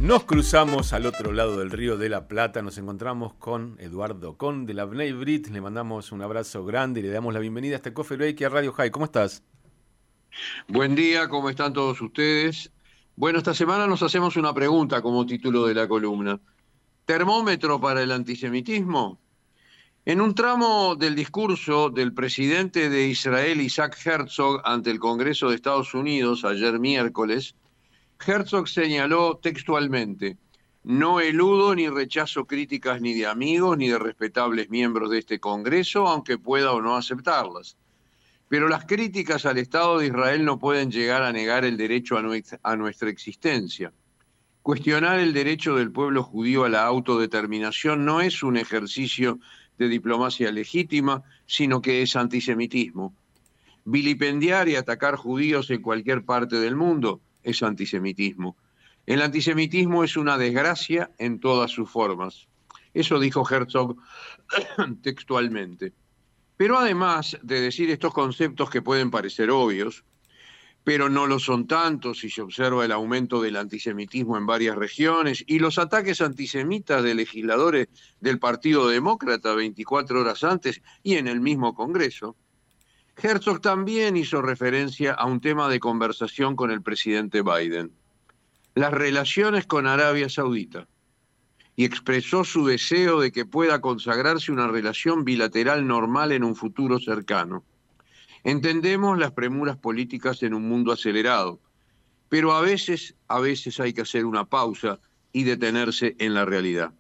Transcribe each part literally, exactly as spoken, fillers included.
Nos cruzamos al otro lado del Río de la Plata, nos encontramos con Eduardo Con de la Bnei Brit, le mandamos un abrazo grande y le damos la bienvenida a este Coffee Break y a Radio High. ¿Cómo estás? Buen día, ¿cómo están todos ustedes? Bueno, esta semana nos hacemos una pregunta como título de la columna. ¿Termómetro para el antisemitismo? En un tramo del discurso del presidente de Israel, Isaac Herzog, ante el Congreso de Estados Unidos ayer miércoles, Herzog señaló textualmente: no eludo ni rechazo críticas ni de amigos ni de respetables miembros de este Congreso, aunque pueda o no aceptarlas. Pero las críticas al Estado de Israel no pueden llegar a negar el derecho a, nuestra, a nuestra existencia. Cuestionar el derecho del pueblo judío a la autodeterminación no es un ejercicio de diplomacia legítima, sino que es antisemitismo. Vilipendiar y atacar judíos en cualquier parte del mundo es antisemitismo. El antisemitismo es una desgracia en todas sus formas. Eso dijo Herzog textualmente. Pero además de decir estos conceptos que pueden parecer obvios, pero no lo son tanto si se observa el aumento del antisemitismo en varias regiones y los ataques antisemitas de legisladores del Partido Demócrata veinticuatro horas antes y en el mismo Congreso, Herzog también hizo referencia a un tema de conversación con el presidente Biden: las relaciones con Arabia Saudita, y expresó su deseo de que pueda consagrarse una relación bilateral normal en un futuro cercano. Entendemos las premuras políticas en un mundo acelerado, pero a veces, a veces hay que hacer una pausa y detenerse en la realidad.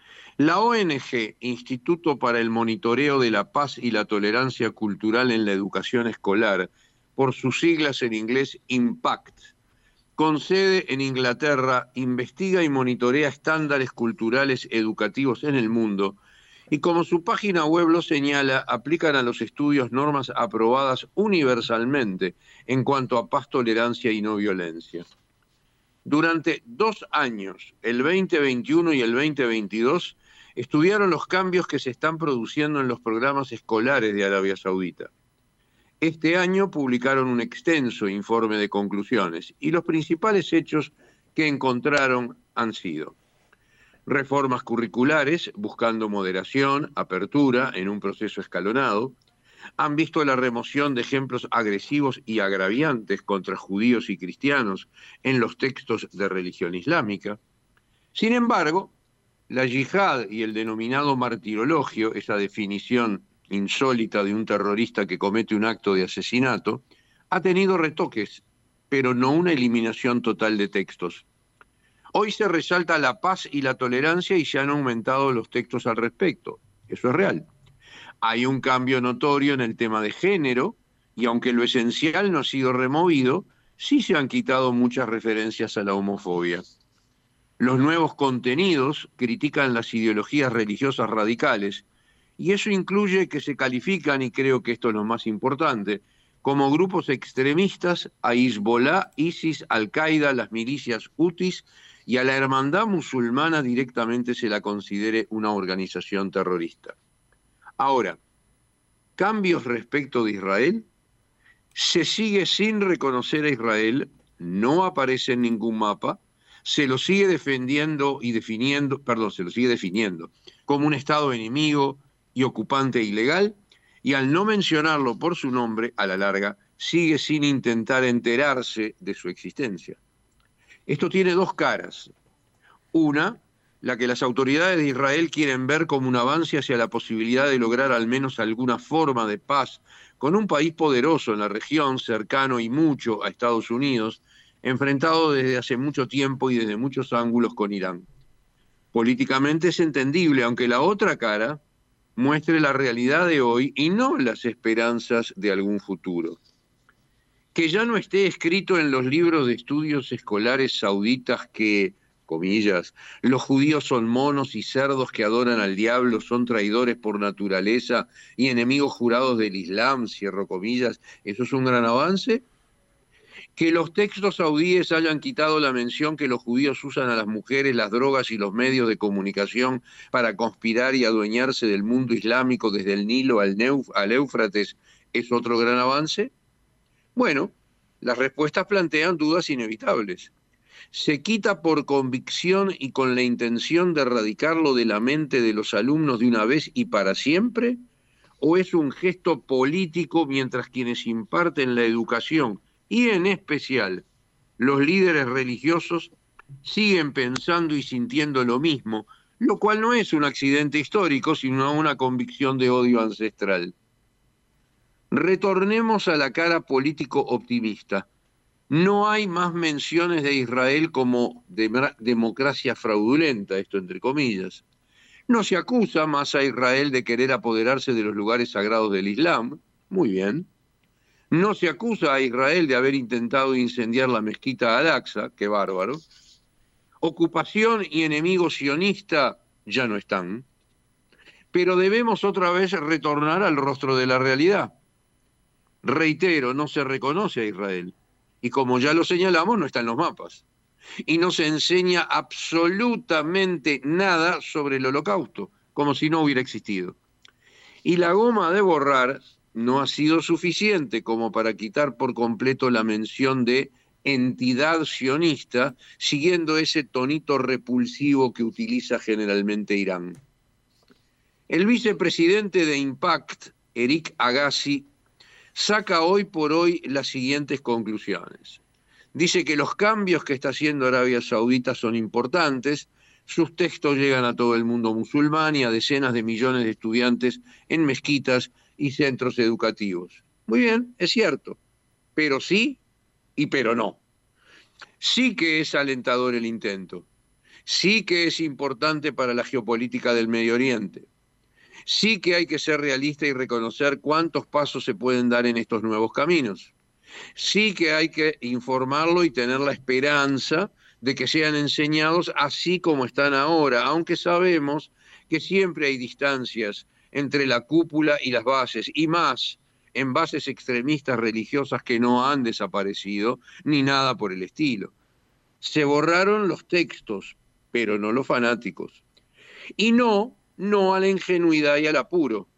La O N G, Instituto para el Monitoreo de la Paz y la Tolerancia Cultural en la Educación Escolar, por sus siglas en inglés IMPACT, con sede en Inglaterra, investiga y monitorea estándares culturales educativos en el mundo y, como su página web lo señala, aplican a los estudios normas aprobadas universalmente en cuanto a paz, tolerancia y no violencia. Durante dos años, el veinte veintiuno y el veinte veintidós, estudiaron los cambios que se están produciendo en los programas escolares de Arabia Saudita. Este año publicaron un extenso informe de conclusiones y los principales hechos que encontraron han sido: reformas curriculares buscando moderación, apertura en un proceso escalonado. Han visto la remoción de ejemplos agresivos y agraviantes contra judíos y cristianos en los textos de religión islámica. Sin embargo, la yihad y el denominado martirologio, esa definición insólita de un terrorista que comete un acto de asesinato, ha tenido retoques, pero no una eliminación total de textos. Hoy se resalta la paz y la tolerancia y se han aumentado los textos al respecto. Eso es real. Hay un cambio notorio en el tema de género y aunque lo esencial no ha sido removido, sí se han quitado muchas referencias a la homofobia. Los nuevos contenidos critican las ideologías religiosas radicales y eso incluye que se califican, y creo que esto es lo más importante, como grupos extremistas a Hezbollah, ISIS, Al-Qaeda, las milicias hutis, y a la hermandad musulmana directamente se la considere una organización terrorista. Ahora, cambios respecto de Israel: se sigue sin reconocer a Israel, no aparece en ningún mapa, se lo sigue defendiendo y definiendo, perdón, se lo sigue definiendo como un Estado enemigo y ocupante ilegal, y al no mencionarlo por su nombre, a la larga, sigue sin intentar enterarse de su existencia. Esto tiene dos caras. Una, la que las autoridades de Israel quieren ver como un avance hacia la posibilidad de lograr al menos alguna forma de paz con un país poderoso en la región, cercano y mucho a Estados Unidos, enfrentado desde hace mucho tiempo y desde muchos ángulos con Irán. Políticamente es entendible, aunque la otra cara muestre la realidad de hoy y no las esperanzas de algún futuro. Que ya no esté escrito en los libros de estudios escolares sauditas que, comillas, los judíos son monos y cerdos que adoran al diablo, son traidores por naturaleza y enemigos jurados del Islam, cierro comillas, ¿eso es un gran avance? Que los textos saudíes hayan quitado la mención que los judíos usan a las mujeres, las drogas y los medios de comunicación para conspirar y adueñarse del mundo islámico desde el Nilo al, Neuf, al Éufrates, ¿es otro gran avance? Bueno, las respuestas plantean dudas inevitables. ¿Se quita por convicción y con la intención de erradicarlo de la mente de los alumnos de una vez y para siempre? ¿O es un gesto político mientras quienes imparten la educación, y en especial los líderes religiosos, siguen pensando y sintiendo lo mismo, lo cual no es un accidente histórico, sino una convicción de odio ancestral? Retornemos a la cara político optimista. No hay más menciones de Israel como de democracia fraudulenta, esto entre comillas. No se acusa más a Israel de querer apoderarse de los lugares sagrados del Islam. Muy bien. No se acusa a Israel de haber intentado incendiar la mezquita Al-Aqsa. Qué bárbaro. Ocupación y enemigo sionista ya no están. Pero debemos otra vez retornar al rostro de la realidad. Reitero, no se reconoce a Israel. Y como ya lo señalamos, no está en los mapas. Y no se enseña absolutamente nada sobre el Holocausto, como si no hubiera existido. Y la goma de borrar no ha sido suficiente como para quitar por completo la mención de entidad sionista, siguiendo ese tonito repulsivo que utiliza generalmente Irán. El vicepresidente de Impact, Eric Agassi, saca hoy por hoy las siguientes conclusiones. Dice que los cambios que está haciendo Arabia Saudita son importantes, sus textos llegan a todo el mundo musulmán y a decenas de millones de estudiantes en mezquitas y centros educativos. Muy bien, es cierto, pero sí y pero no. Sí que es alentador el intento, sí que es importante para la geopolítica del Medio Oriente. Sí que hay que ser realista y reconocer cuántos pasos se pueden dar en estos nuevos caminos. Sí que hay que informarlo y tener la esperanza de que sean enseñados así como están ahora, aunque sabemos que siempre hay distancias entre la cúpula y las bases, y más en bases extremistas religiosas que no han desaparecido, ni nada por el estilo. Se borraron los textos, pero no los fanáticos. Y no... no a la ingenuidad y al apuro.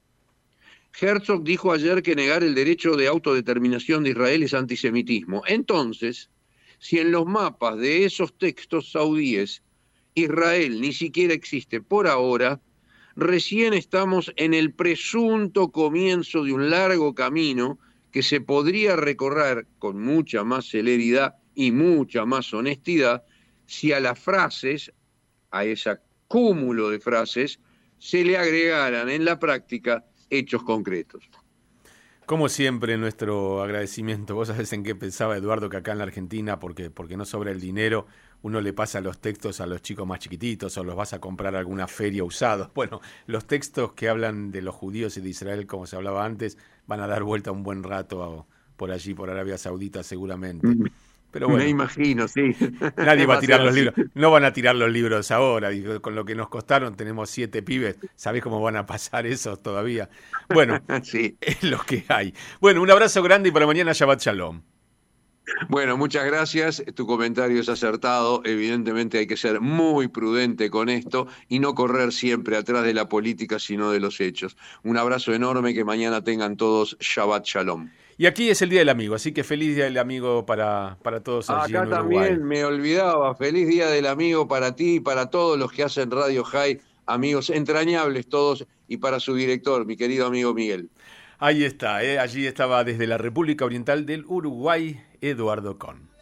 Herzog dijo ayer que negar el derecho de autodeterminación de Israel es antisemitismo. Entonces, si en los mapas de esos textos saudíes Israel ni siquiera existe por ahora, recién estamos en el presunto comienzo de un largo camino que se podría recorrer con mucha más celeridad y mucha más honestidad si a las frases, a ese cúmulo de frases, se le agregaran en la práctica hechos concretos. Como siempre, nuestro agradecimiento. Vos sabés en qué pensaba Eduardo, que acá en la Argentina, porque, porque no sobra el dinero, uno le pasa los textos a los chicos más chiquititos o los vas a comprar a alguna feria usados. Bueno, los textos que hablan de los judíos y de Israel, como se hablaba antes, van a dar vuelta un buen rato a, por allí, por Arabia Saudita seguramente. Pero bueno, me imagino, sí. Nadie va a tirar los libros. No van a tirar los libros ahora. Con lo que nos costaron, tenemos siete pibes. ¿Sabés cómo van a pasar esos todavía? Bueno, sí. Es lo que hay. Bueno, un abrazo grande y para mañana Shabbat Shalom. Bueno, muchas gracias. Tu comentario es acertado. Evidentemente hay que ser muy prudente con esto y no correr siempre atrás de la política, sino de los hechos. Un abrazo enorme, que mañana tengan todos Shabbat Shalom. Y aquí es el Día del Amigo, así que feliz Día del Amigo para, para todos allí Acá en Uruguay. También me olvidaba, feliz Día del Amigo para ti y para todos los que hacen Radio High, amigos entrañables todos, y para su director, mi querido amigo Miguel. Ahí está, ¿eh? Allí estaba desde la República Oriental del Uruguay, Eduardo Con.